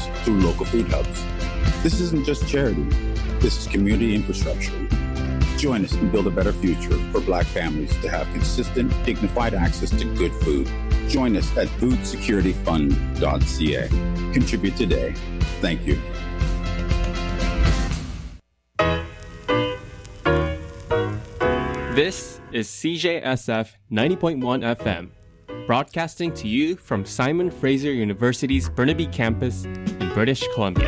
families through local food hubs. This isn't just charity. This is community infrastructure. Join us and build a better future for Black families to have consistent, dignified access to good food. Join us at foodsecurityfund.ca. Contribute today. Thank you. This is CJSF 90.1 FM, broadcasting to you from Simon Fraser University's Burnaby campus in British Columbia.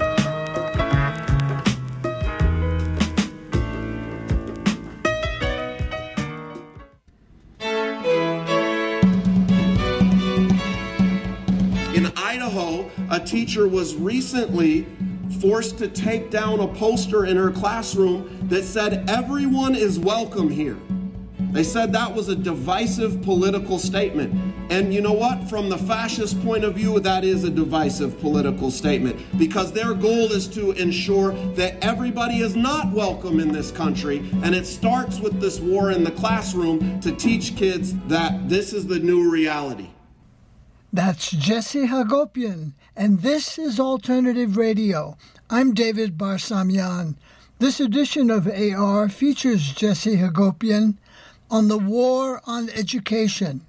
In Idaho, a teacher was recently forced to take down a poster in her classroom that said, "Everyone is welcome here." They said that was a divisive political statement. And you know what? From the fascist point of view, that is a divisive political statement, because their goal is to ensure that everybody is not welcome in this country. And it starts with this war in the classroom to teach kids that this is the new reality. That's Jesse Hagopian, and this is Alternative Radio. I'm David Barsamian. This edition of AR features Jesse Hagopian on the war on education.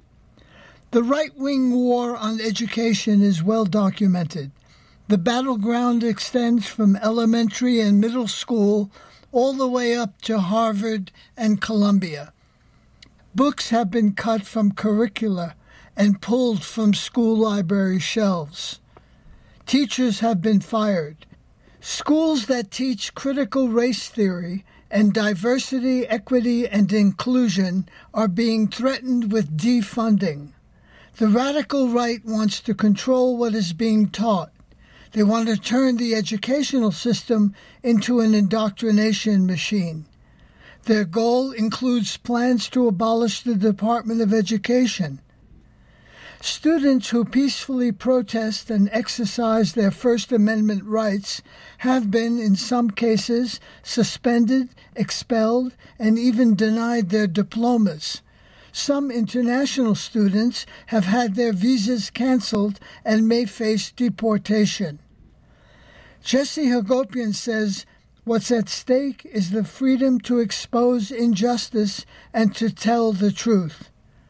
The right-wing war on education is well documented. The battleground extends from elementary and middle school all the way up to Harvard and Columbia. Books have been cut from curricula and pulled from school library shelves. Teachers have been fired. Schools that teach critical race theory and diversity, equity, and inclusion are being threatened with defunding. The radical right wants to control what is being taught. They want to turn the educational system into an indoctrination machine. Their goal includes plans to abolish the Department of Education. Students who peacefully protest and exercise their First Amendment rights have been, in some cases, suspended, expelled, and even denied their diplomas. Some international students have had their visas canceled and may face deportation. Jesse Hagopian says what's at stake is the freedom to expose injustice and to tell the truth.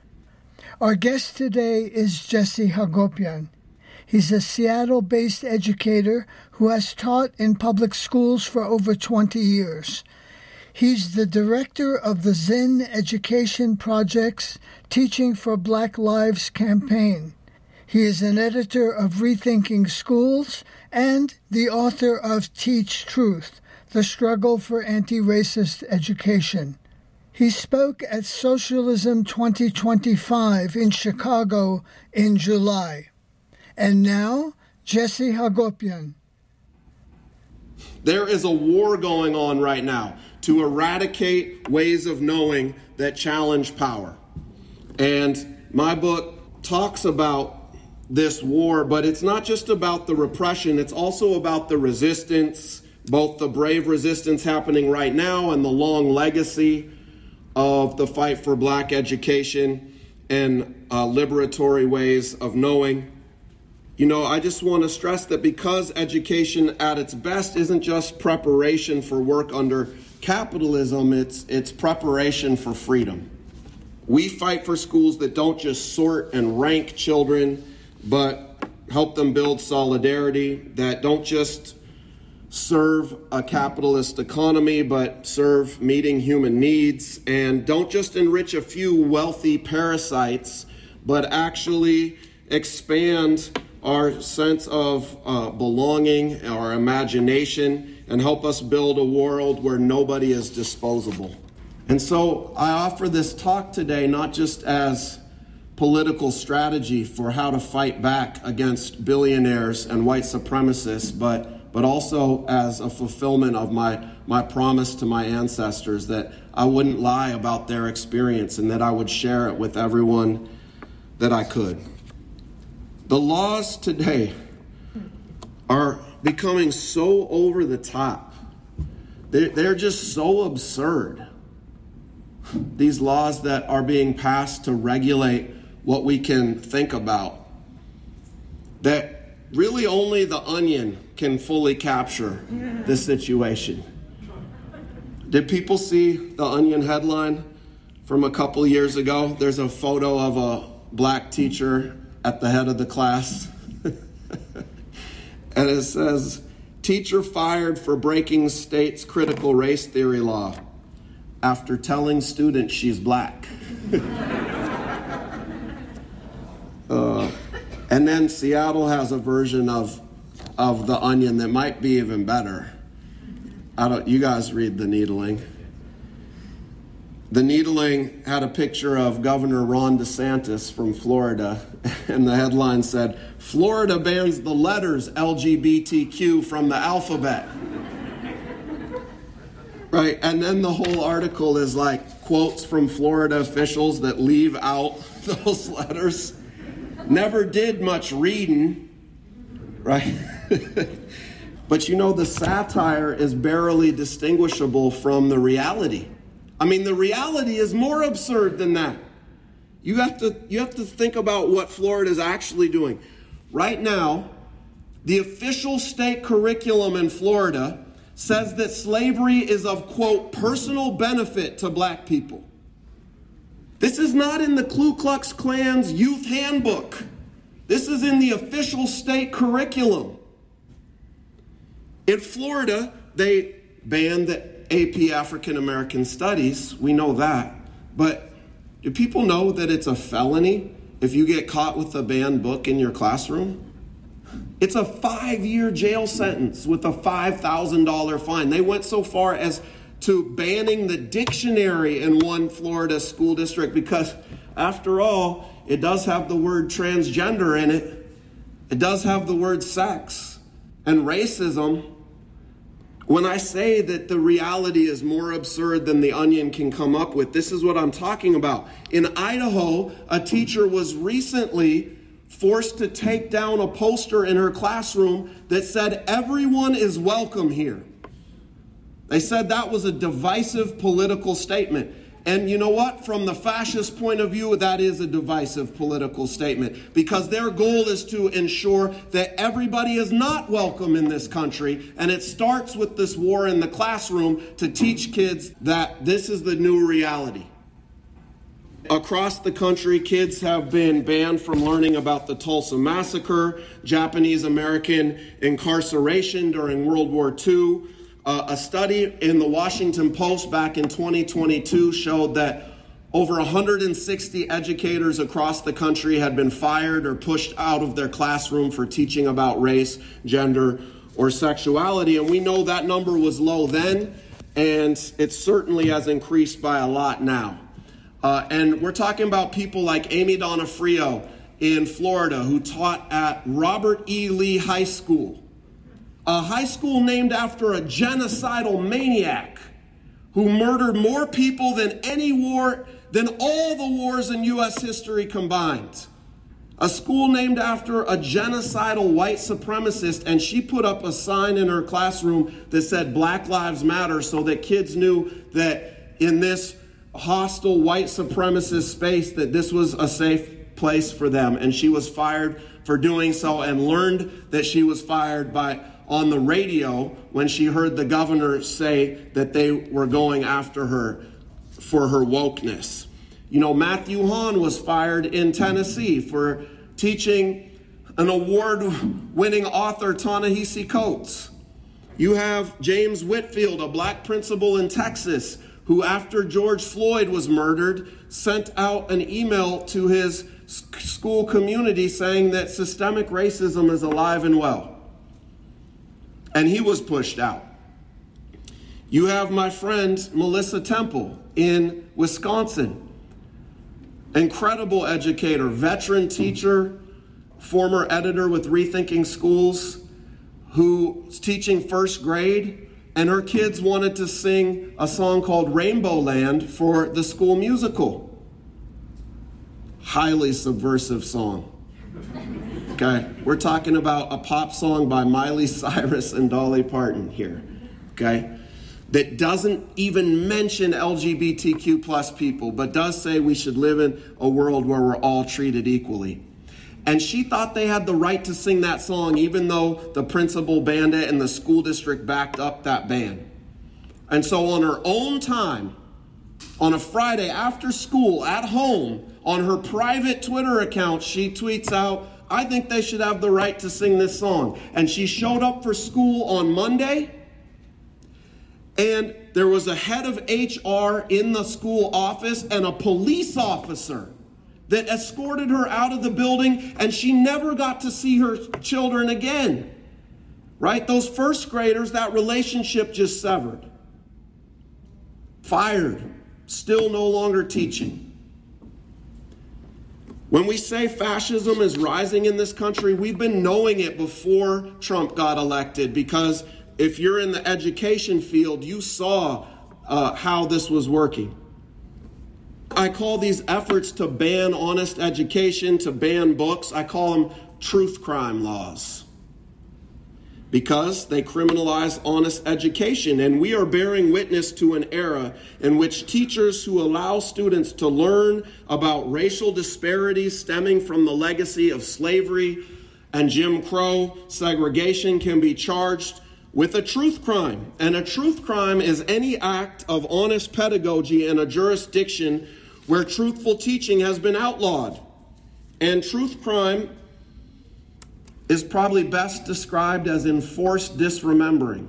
Our guest today is Jesse Hagopian. He's a Seattle-based educator who has taught in public schools for over 20 years. He's the director of the Zinn Education Project's Teaching for Black Lives campaign. He is an editor of Rethinking Schools and the author of Teach Truth, The Struggle for Anti-Racist Education. He spoke at Socialism 2025 in Chicago in July. And now, Jesse Hagopian. There is a war going on right now to eradicate ways of knowing that challenge power. And my book talks about this war, but it's not just about the repression, it's also about the resistance, both the brave resistance happening right now and the long legacy of the fight for Black education and liberatory ways of knowing. You know, I just want to stress that because education at its best isn't just preparation for work under capitalism, it's preparation for freedom. We fight for schools that don't just sort and rank children, but help them build solidarity, that don't just serve a capitalist economy, but serve meeting human needs, and don't just enrich a few wealthy parasites, but actually expand our sense of belonging, our imagination, and help us build a world where nobody is disposable. And so I offer this talk today not just as political strategy for how to fight back against billionaires and white supremacists, but also as a fulfillment of my promise to my ancestors that I wouldn't lie about their experience and that I would share it with everyone that I could. The laws today are becoming so over the top. They're just so absurd. These laws that are being passed to regulate what we can think about, that really only The Onion can fully capture this situation. Did people see The Onion headline from a couple years ago? There's a photo of a black teacher at the head of the class. And it says, "Teacher fired for breaking state's critical race theory law after telling students she's black." And then Seattle has a version of The Onion that might be even better. You guys read The Needling. The Needling had a picture of Governor Ron DeSantis from Florida, and the headline said, "Florida bans the letters LGBTQ from the alphabet." Right, and then the whole article is like quotes from Florida officials that leave out those letters. Never did much reading, right? But you know, the satire is barely distinguishable from the reality. I mean, the reality is more absurd than that. You have to think about what Florida is actually doing. Right now, the official state curriculum in Florida says that slavery is of, quote, personal benefit to black people. This is not in the Ku Klux Klan's youth handbook. This is in the official state curriculum. In Florida, they banned the AP African American Studies. We know that. But do people know that it's a felony if you get caught with a banned book in your classroom? It's a 5-year jail sentence with a $5,000 fine. They went so far as to banning the dictionary in one Florida school district because, after all, it does have the word transgender in it. It does have the word sex and racism. When I say that the reality is more absurd than The Onion can come up with, this is what I'm talking about. In Idaho, a teacher was recently forced to take down a poster in her classroom that said, "Everyone is welcome here." They said that was a divisive political statement. And you know what? From the fascist point of view, that is a divisive political statement because their goal is to ensure that everybody is not welcome in this country. And it starts with this war in the classroom to teach kids that this is the new reality. Across the country, kids have been banned from learning about the Tulsa Massacre, Japanese American incarceration during World War II. A study in the Washington Post back in 2022 showed that over 160 educators across the country had been fired or pushed out of their classroom for teaching about race, gender, or sexuality. And we know that number was low then, and it certainly has increased by a lot now. And we're talking about people like Amy Donofrio in Florida, who taught at Robert E. Lee High School, a high school named after a genocidal maniac who murdered more people than all the wars in U.S. history combined. A school named after a genocidal white supremacist, and she put up a sign in her classroom that said Black Lives Matter so that kids knew that in this hostile white supremacist space that this was a safe place for them. And she was fired for doing so and learned that she was fired on the radio when she heard the governor say that they were going after her for her wokeness. You know, Matthew Hahn was fired in Tennessee for teaching an award-winning author, Ta-Nehisi Coates. You have James Whitfield, a black principal in Texas, who after George Floyd was murdered, sent out an email to his school community saying that systemic racism is alive and well. And he was pushed out. You have my friend Melissa Temple in Wisconsin. Incredible educator, veteran teacher, former editor with Rethinking Schools, who's teaching first grade, and her kids wanted to sing a song called Rainbow Land for the school musical. Highly subversive song. Okay, we're talking about a pop song by Miley Cyrus and Dolly Parton here, okay, that doesn't even mention LGBTQ plus people, but does say we should live in a world where we're all treated equally. And she thought they had the right to sing that song, even though the principal banned it and the school district backed up that ban. And so on her own time, on a Friday after school at home, on her private Twitter account, she tweets out, "I think they should have the right to sing this song." And she showed up for school on Monday, and there was a head of HR in the school office and a police officer that escorted her out of the building, and she never got to see her children again. Right? Those first graders, that relationship just severed. Fired. Still no longer teaching. When we say fascism is rising in this country, we've been knowing it before Trump got elected, because if you're in the education field, you saw how this was working. I call these efforts to ban honest education, to ban books, I call them truth crime laws, because they criminalize honest education. And we are bearing witness to an era in which teachers who allow students to learn about racial disparities stemming from the legacy of slavery and Jim Crow segregation can be charged with a truth crime. And a truth crime is any act of honest pedagogy in a jurisdiction where truthful teaching has been outlawed. And truth crime is probably best described as enforced disremembering.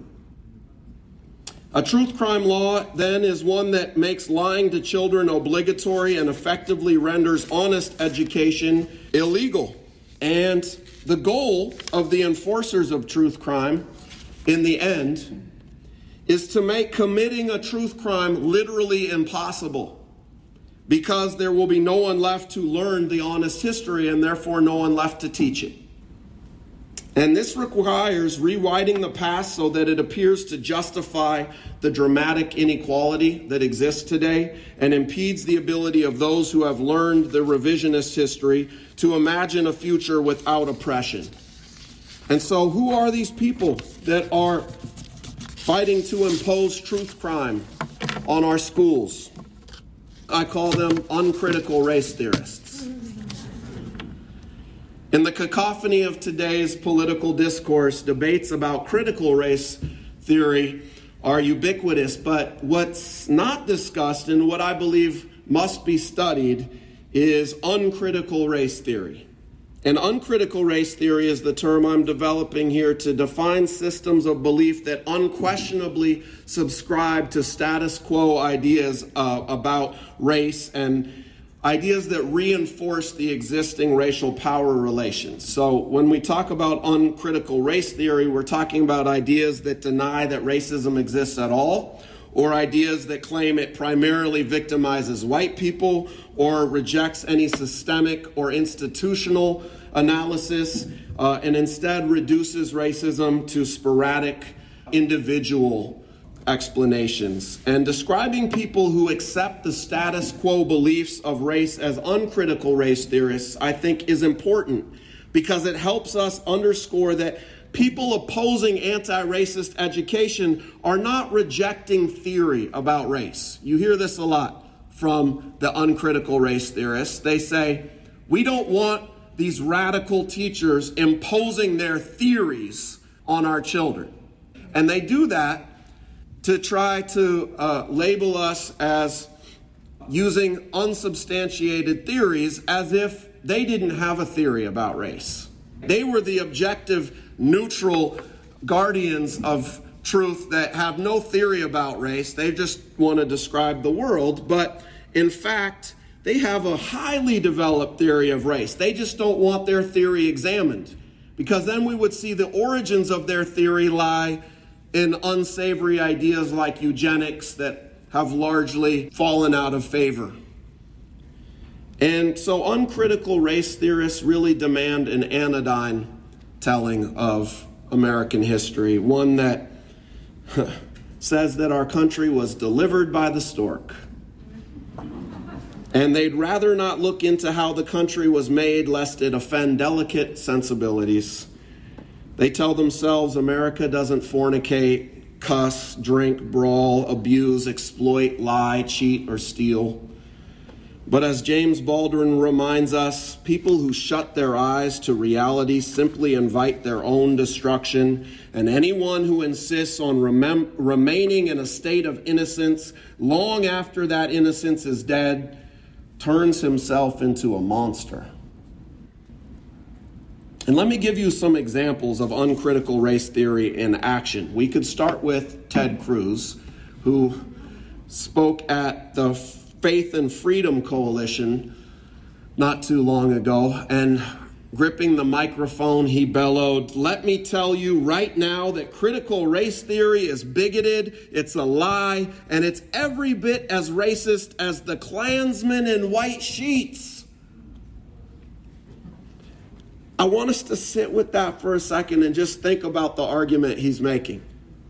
A truth crime law, then, is one that makes lying to children obligatory and effectively renders honest education illegal. And the goal of the enforcers of truth crime, in the end, is to make committing a truth crime literally impossible, because there will be no one left to learn the honest history and therefore no one left to teach it. And this requires rewriting the past so that it appears to justify the dramatic inequality that exists today and impedes the ability of those who have learned the revisionist history to imagine a future without oppression. And so who are these people that are fighting to impose truth crime on our schools? I call them uncritical race theorists. In the cacophony of today's political discourse, debates about critical race theory are ubiquitous, but what's not discussed and what I believe must be studied is uncritical race theory. And uncritical race theory is the term I'm developing here to define systems of belief that unquestionably subscribe to status quo ideas about race and ideas that reinforce the existing racial power relations. So when we talk about uncritical race theory, we're talking about ideas that deny that racism exists at all, or ideas that claim it primarily victimizes white people or rejects any systemic or institutional analysis, and instead reduces racism to sporadic individual explanations. And describing people who accept the status quo beliefs of race as uncritical race theorists, I think, is important, because it helps us underscore that people opposing anti-racist education are not rejecting theory about race. You hear this a lot from the uncritical race theorists. They say, we don't want these radical teachers imposing their theories on our children. And they do that to try to label us as using unsubstantiated theories as if they didn't have a theory about race. They were the objective, neutral guardians of truth that have no theory about race. They just want to describe the world. But in fact, they have a highly developed theory of race. They just don't want their theory examined, because then we would see the origins of their theory lie in unsavory ideas like eugenics that have largely fallen out of favor. And so uncritical race theorists really demand an anodyne telling of American history, one that says that our country was delivered by the stork. And they'd rather not look into how the country was made lest it offend delicate sensibilities. They tell themselves America doesn't fornicate, cuss, drink, brawl, abuse, exploit, lie, cheat, or steal. But as James Baldwin reminds us, people who shut their eyes to reality simply invite their own destruction, and anyone who insists on remaining in a state of innocence long after that innocence is dead turns himself into a monster. And let me give you some examples of uncritical race theory in action. We could start with Ted Cruz, who spoke at the Faith and Freedom Coalition not too long ago, and gripping the microphone, he bellowed, "Let me tell you right now that critical race theory is bigoted, it's a lie, and it's every bit as racist as the Klansmen in white sheets." I want us to sit with that for a second and just think about the argument he's making.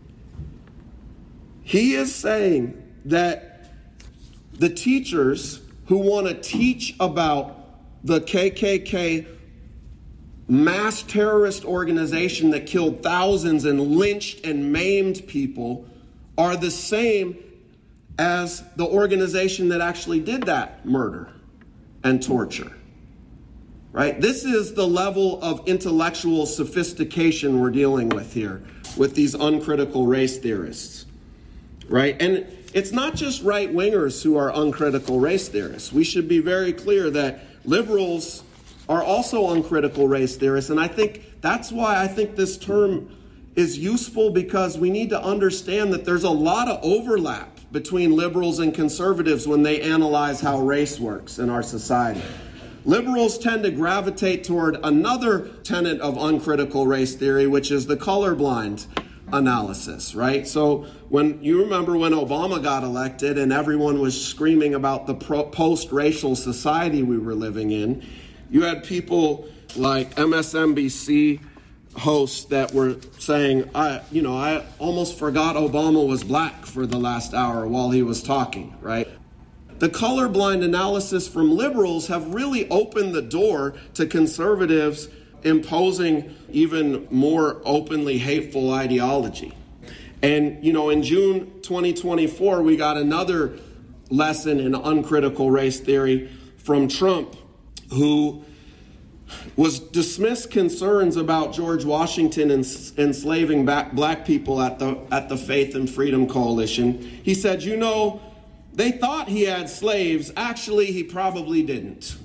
He is saying that the teachers who want to teach about the KKK mass terrorist organization that killed thousands and lynched and maimed people are the same as the organization that actually did that murder and torture. Right? This is the level of intellectual sophistication we're dealing with here with these uncritical race theorists. Right? And it's not just right-wingers who are uncritical race theorists. We should be very clear that liberals are also uncritical race theorists. And I think that's why I think this term is useful, because we need to understand that there's a lot of overlap between liberals and conservatives when they analyze how race works in our society. Liberals tend to gravitate toward another tenet of uncritical race theory, which is the colorblind analysis, right? So when you remember when Obama got elected and everyone was screaming about the post-racial society we were living in, you had people like MSNBC hosts that were saying, I almost forgot Obama was black for the last hour while he was talking, right? The colorblind analysis from liberals have really opened the door to conservatives imposing even more openly hateful ideology. And, in June 2024, we got another lesson in uncritical race theory from Trump, who was dismissed concerns about George Washington enslaving black people at the Faith and Freedom Coalition. He said, they thought he had slaves. Actually, he probably didn't.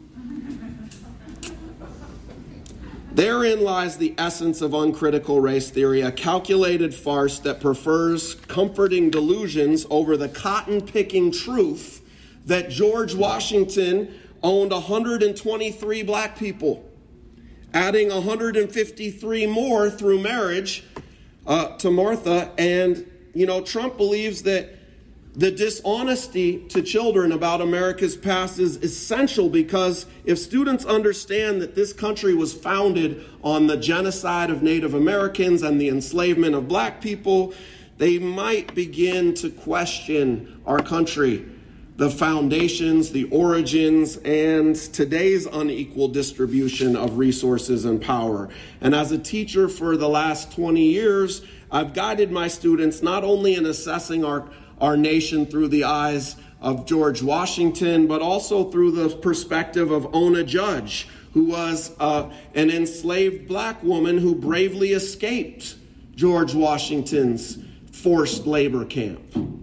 Therein lies the essence of uncritical race theory, a calculated farce that prefers comforting delusions over the cotton-picking truth that George Washington owned 123 black people, adding 153 more through marriage to Martha. And, Trump believes that the dishonesty to children about America's past is essential, because if students understand that this country was founded on the genocide of Native Americans and the enslavement of black people, they might begin to question our country, the foundations, the origins, and today's unequal distribution of resources and power. And as a teacher for the last 20 years, I've guided my students not only in assessing our nation through the eyes of George Washington, but also through the perspective of Ona Judge, who was an enslaved black woman who bravely escaped George Washington's forced labor camp.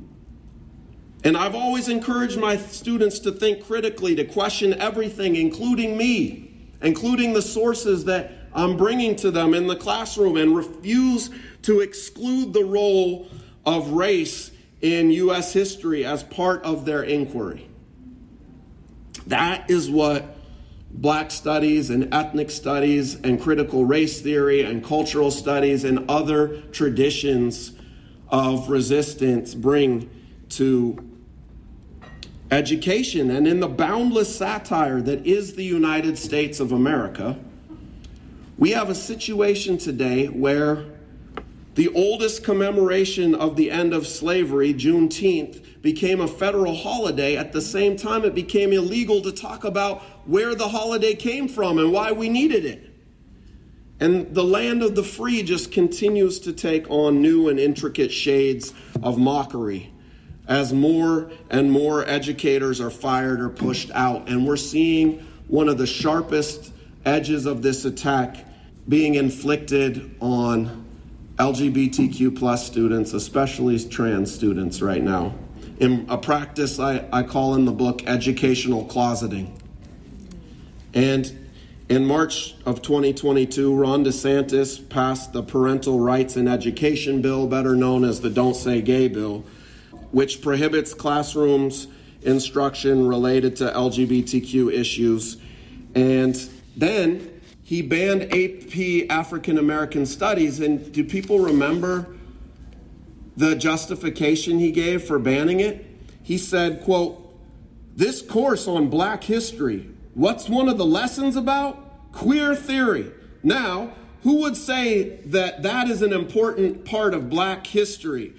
And I've always encouraged my students to think critically, to question everything, including me, including the sources that I'm bringing to them in the classroom, and refuse to exclude the role of race in U.S. history as part of their inquiry. That is what Black studies and ethnic studies and critical race theory and cultural studies and other traditions of resistance bring to education. And in the boundless satire that is the United States of America, we have a situation today where the oldest commemoration of the end of slavery, Juneteenth, became a federal holiday. At the same time, it became illegal to talk about where the holiday came from and why we needed it. And the land of the free just continues to take on new and intricate shades of mockery as more and more educators are fired or pushed out. And we're seeing one of the sharpest edges of this attack being inflicted on LGBTQ plus students, especially trans students right now, in a practice I call in the book educational closeting. And in March of 2022, Ron DeSantis passed the Parental Rights in Education bill, better known as the Don't Say Gay bill, which prohibits classrooms instruction related to LGBTQ issues. And then he banned AP African American Studies. And do people remember the justification he gave for banning it? He said, quote, "This course on Black history, what's one of the lessons about? Queer theory. Now, who would say that that is an important part of Black history?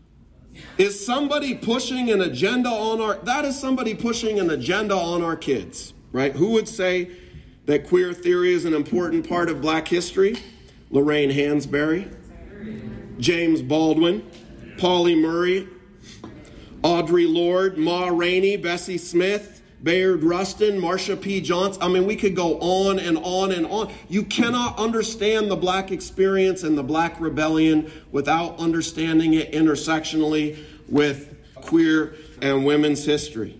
Is somebody pushing an agenda on that is somebody pushing an agenda on our kids, right? Who would say that queer theory is an important part of Black history? Lorraine Hansberry, James Baldwin, Pauli Murray, Audre Lorde, Ma Rainey, Bessie Smith, Bayard Rustin, Marsha P. Johnson. I mean, we could go on and on and on. You cannot understand the Black experience and the Black rebellion without understanding it intersectionally with queer and women's history.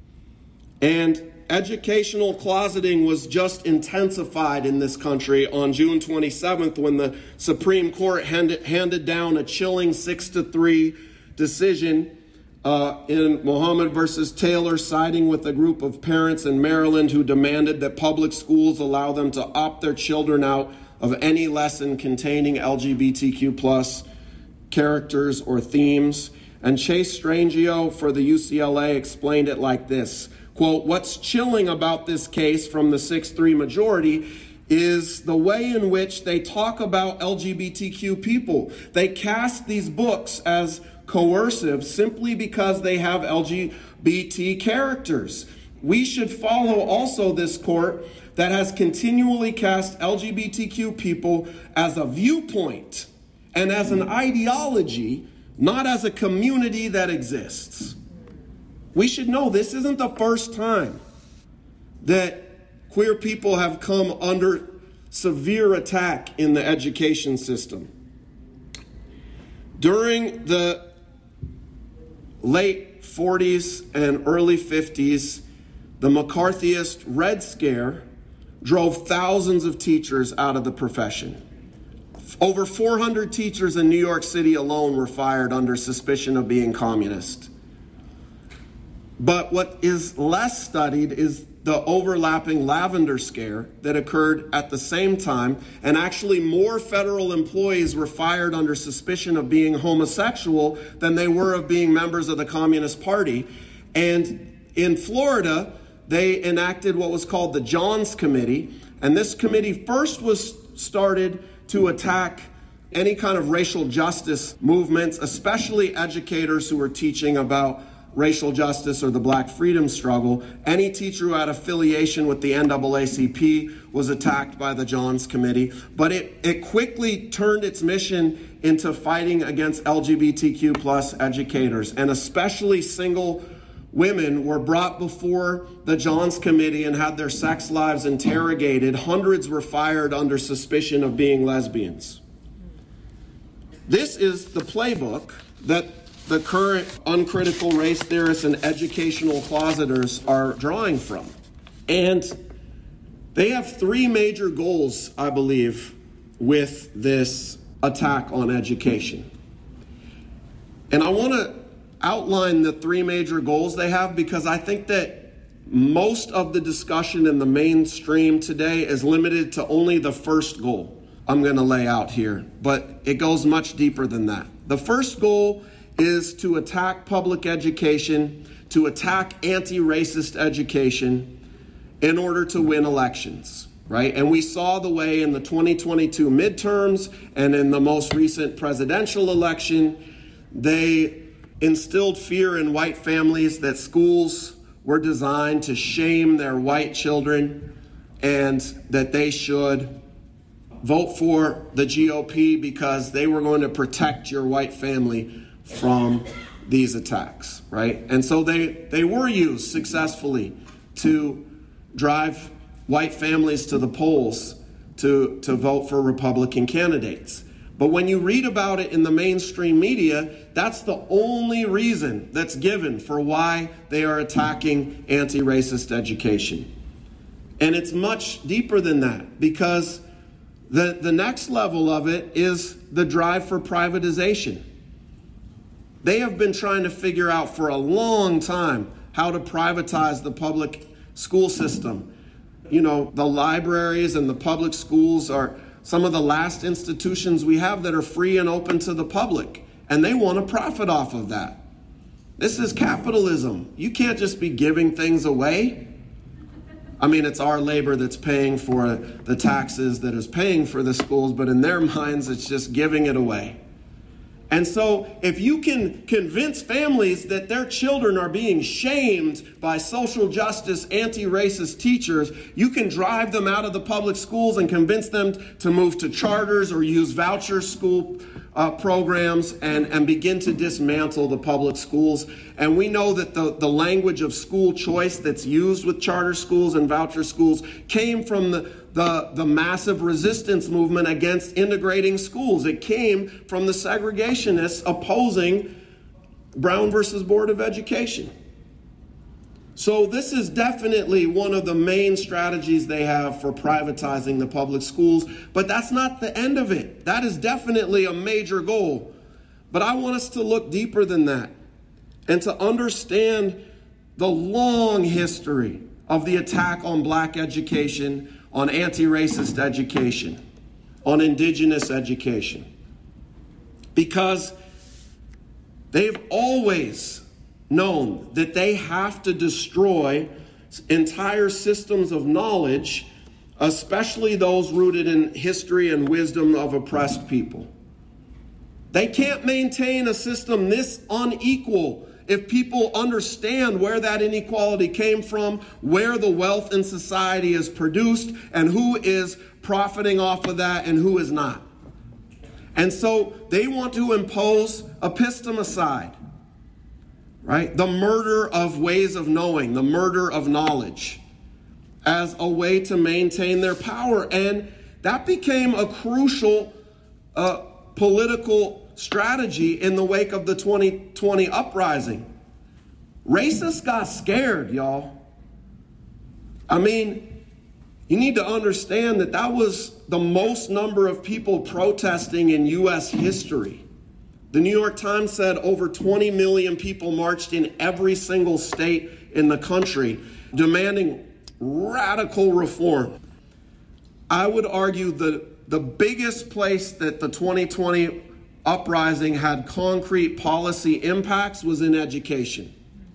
And educational closeting was just intensified in this country on June 27th when the Supreme Court handed down a chilling 6-3 decision in Muhammad versus Taylor, siding with a group of parents in Maryland who demanded that public schools allow them to opt their children out of any lesson containing LGBTQ plus characters or themes. And Chase Strangio for the UCLA explained it like this, quote, "What's chilling about this case from the 6-3 majority is the way in which they talk about LGBTQ people. They cast these books as coercive simply because they have LGBT characters. We should follow also this court that has continually cast LGBTQ people as a viewpoint and as an ideology, not as a community that exists." We should know this isn't the first time that queer people have come under severe attack in the education system. During the late 40s and early 50s, the McCarthyist Red Scare drove thousands of teachers out of the profession. Over 400 teachers in New York City alone were fired under suspicion of being communist. But what is less studied is the overlapping Lavender Scare that occurred at the same time, and actually more federal employees were fired under suspicion of being homosexual than they were of being members of the Communist Party. And in Florida, they enacted what was called the Johns Committee, and this committee first was started to attack any kind of racial justice movements, especially educators who were teaching about racial justice or the Black freedom struggle. Any teacher who had affiliation with the NAACP was attacked by the Johns Committee, but it quickly turned its mission into fighting against LGBTQ plus educators, and especially single women were brought before the Johns Committee and had their sex lives interrogated. Hundreds were fired under suspicion of being lesbians. This is the playbook that the current uncritical race theorists and educational closeters are drawing from. And they have three major goals, I believe, with this attack on education. And I want to outline the three major goals they have because I think that most of the discussion in the mainstream today is limited to only the first goal I'm going to lay out here, but it goes much deeper than that. The first goal is to attack public education, to attack anti-racist education in order to win elections, right? And we saw the way in the 2022 midterms and in the most recent presidential election, they instilled fear in white families that schools were designed to shame their white children and that they should vote for the GOP because they were going to protect your white family from these attacks, right? And so they were used successfully to drive white families to the polls to vote for Republican candidates. But when you read about it in the mainstream media, that's the only reason that's given for why they are attacking anti-racist education. And it's much deeper than that, because the next level of it is the drive for privatization. They have been trying to figure out for a long time how to privatize the public school system. You know, the libraries and the public schools are some of the last institutions we have that are free and open to the public, and they want to profit off of that. This is capitalism. You can't just be giving things away. I mean, it's our labor that's paying for the taxes that is paying for the schools, but in their minds, it's just giving it away. And so if you can convince families that their children are being shamed by social justice, anti-racist teachers, you can drive them out of the public schools and convince them to move to charters or use voucher school programs and begin to dismantle the public schools. And we know that the language of school choice that's used with charter schools and voucher schools came from the massive resistance movement against integrating schools. It came from the segregationists opposing Brown versus Board of Education. So this is definitely one of the main strategies they have for privatizing the public schools, but that's not the end of it. That is definitely a major goal. But I want us to look deeper than that and to understand the long history of the attack on black education, on anti-racist education, on indigenous education. Because they've always known that they have to destroy entire systems of knowledge, especially those rooted in history and wisdom of oppressed people. They can't maintain a system this unequal if people understand where that inequality came from, where the wealth in society is produced, and who is profiting off of that and who is not. And so they want to impose epistemicide, right? The murder of ways of knowing, the murder of knowledge, as a way to maintain their power. And that became a crucial political strategy in the wake of the 2020 uprising. Racists got scared, y'all. I mean, you need to understand that was the most number of people protesting in U.S. history. The New York Times said over 20 million people marched in every single state in the country, demanding radical reform. I would argue the biggest place that the 2020 uprising had concrete policy impacts was in education.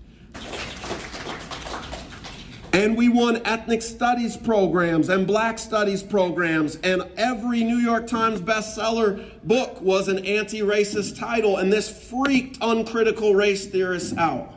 And we won ethnic studies programs and black studies programs, and every New York Times bestseller book was an anti-racist title, and this freaked uncritical race theorists out.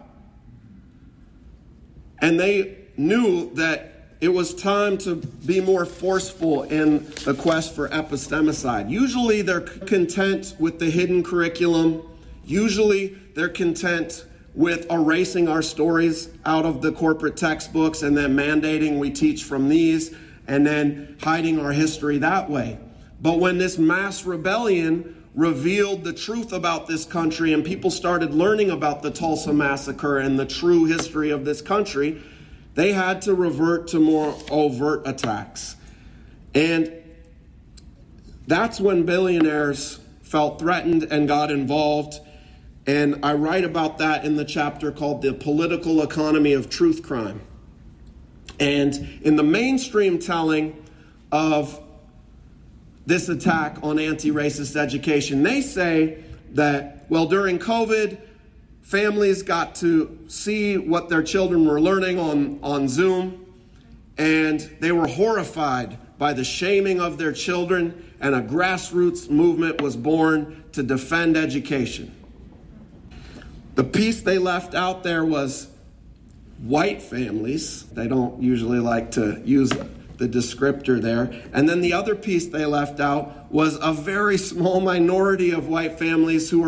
And they knew that it was time to be more forceful in the quest for epistemicide. Usually they're content with the hidden curriculum. Usually they're content with erasing our stories out of the corporate textbooks and then mandating we teach from these and then hiding our history that way. But when this mass rebellion revealed the truth about this country and people started learning about the Tulsa Massacre and the true history of this country, they had to revert to more overt attacks. And that's when billionaires felt threatened and got involved. And I write about that in the chapter called The Political Economy of Truth Crime. And in the mainstream telling of this attack on anti-racist education, they say that, well, during COVID, families got to see what their children were learning on Zoom, and they were horrified by the shaming of their children, and a grassroots movement was born to defend education. The piece they left out there was white families. They don't usually like to use the descriptor there. And then the other piece they left out was a very small minority of white families who were